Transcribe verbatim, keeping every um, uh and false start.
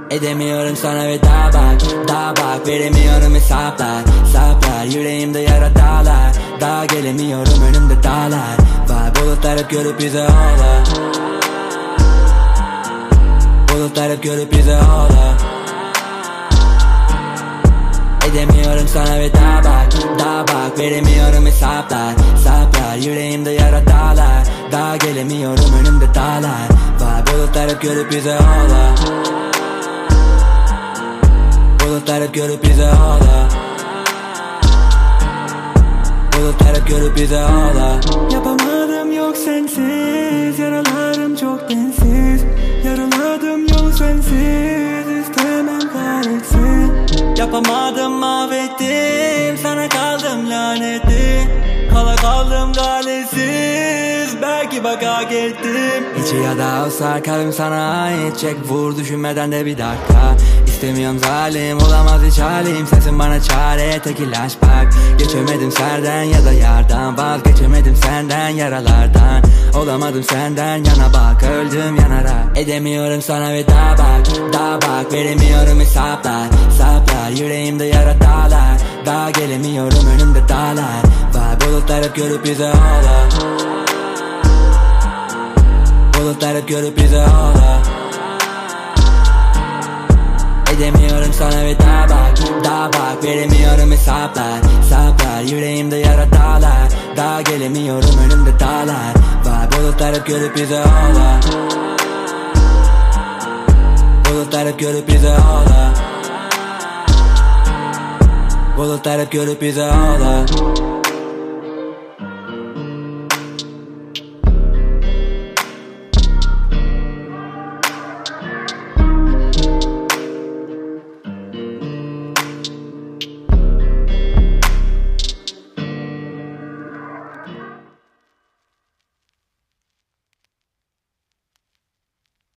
Edemiyorum sana ve daha bak, daha bak. Veremiyorum hesaplar, saplar. Yüreğimde yara dağlar. Daha gelemiyorum, önümde dağlar var. Bulutlar hep görüp bize ağlar. Bulutlar hep görüp bize ağlar. Edemiyorum sana ve daha bak, daha bak. Veremiyorum hesaplar, saplar. Yüreğimde yara dağlar. Daha gelemiyorum, önümde dağlar var. Bulutlar hep görüp bize ağlar. Bulutlar hep görüp bize ağlar. Bulutlar hep görüp bize ağlar. Yapamadım yok sensiz. Yaralarım çok densiz. Yaraladım yol sensiz. İstemem kahretsin. Yapamadım mahvettim. Sana kaldım lanetli. Kala kaldım galesiz. Belki bak hak ettim. İçi ya da olsa kalbim sana ait. Çek vur düşünmeden de bir dakika. İstemiyorum zalim, olamaz hiç halim. Sensin bana çare, tek ilaç bak. Geçemedim serden ya da yardan. Vazgeçemedim senden, yaralardan. Olamadım senden yana bak, öldüm yanarak. Edemiyorum sana ve daha bak, daha bak. Veremiyorum hesaplar, saplar. Yüreğimde yara dağlar. Daha gelemiyorum, önümde dağlar var. Bulutlar hep görüp bize ağlar. Bulutlar hep görüp bize ağlar. Edemiyorum sana ve daha bak, daha bak. Veremiyorum hesaplar, saplar. Yüreğimde yara dağlar. Daha gelemiyorum, önümde dağlar var. Bulutlar hep görüp bize ağlar. Bulutlar hep görüp bize ağlar. Bulutlar hep görüp bize ağlar.